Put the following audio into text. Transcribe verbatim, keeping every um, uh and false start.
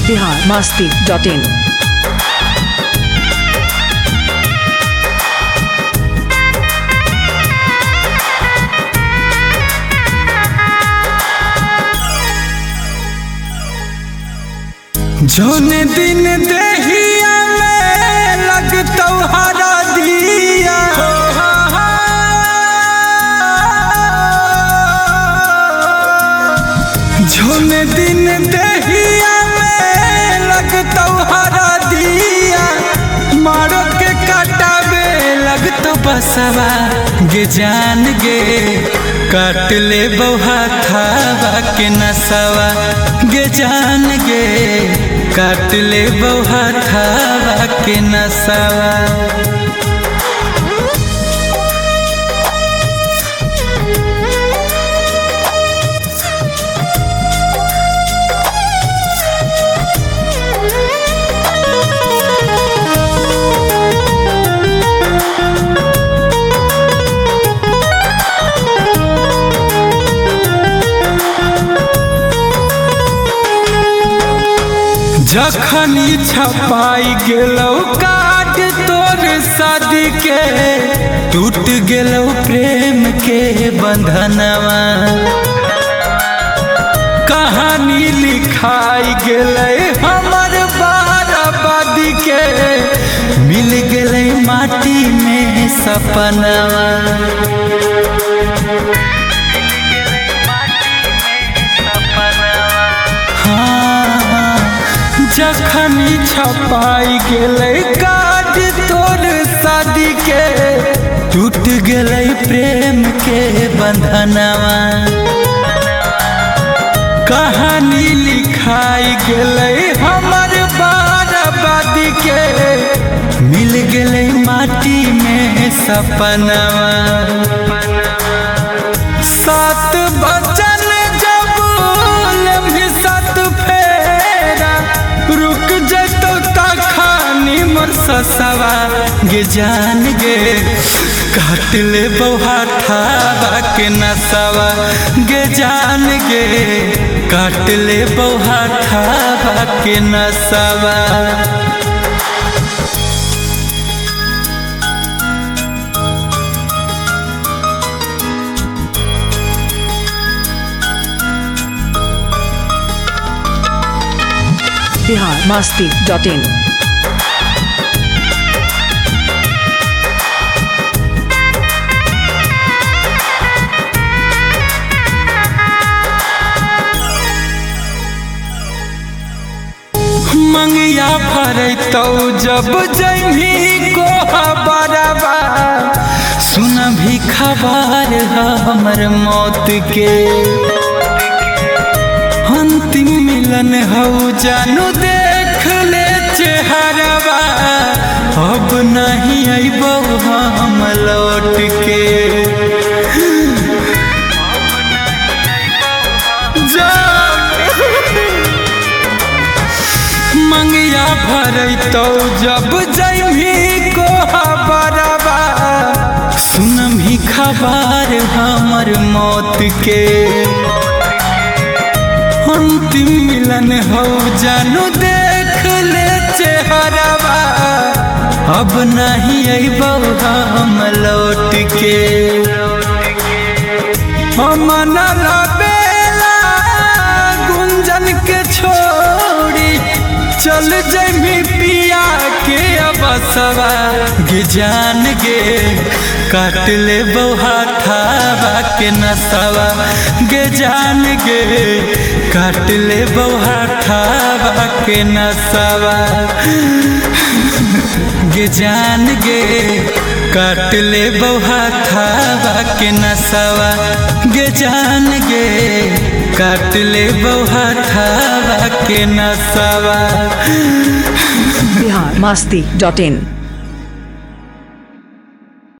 Bihar Masti dot in. जौन दिन देहिया में लगतौ हरा दिया जौन दिन देहिया में लगतौ हरा दिया मारो के काटावे लगतौ बसवा गे जान गे काट ले बौहा थावा के नसवा गे जान गे काट ले बौहा थावा के नसवा। जखनी छपाई गेलौ काट तोर शादी के टूट गेलौ प्रेम के बंधनवा कहानी लिखाई गेलै हमर बाराबादी के मिल गेलै माटी में सपनवा। जखनी छपाई गेलै काट तोर शादी के टूट गेलै प्रेम के बंधनवा कहानी लिखाई गेलै हमर बाराबादी के मिल गेलै माटी में सपनवा। सात बचन जब लम्ही सात फेरा रुक जतो तखानी मोर ससवा गे जान गे काट ले बौहा थावा के नसवा गे जान गे काट ले बौहा थावा के नसवा। बिहार मस्ती डॉट इन। मंगिया भरतौ जब जमी को बराबा सुन भी खबर हमर मौत के अंतिम मिलन हो जानू देख ले चेहरवा अब नहीं अइबौ हम लौट के मंगिया भरतौ जब जमी को बराबा सुन भी खबर हमर मौत के अंतिम मिलन हो जानू देख ले चेहरवा अब नहीं अइबौ हम लौट के। हम न रबेला गुंजन के छोड़ी चल जमी पिया के अबसवा गे जान गे काट ले बौहा थावा के नसवा गे जान गे काट ले बौहा थावा के नसवा गे जान गे काट ले बौहा थावा के नसवा गे जान गे काट ले बौहा थावा के नसवा। बिहार मस्ती डॉट इन।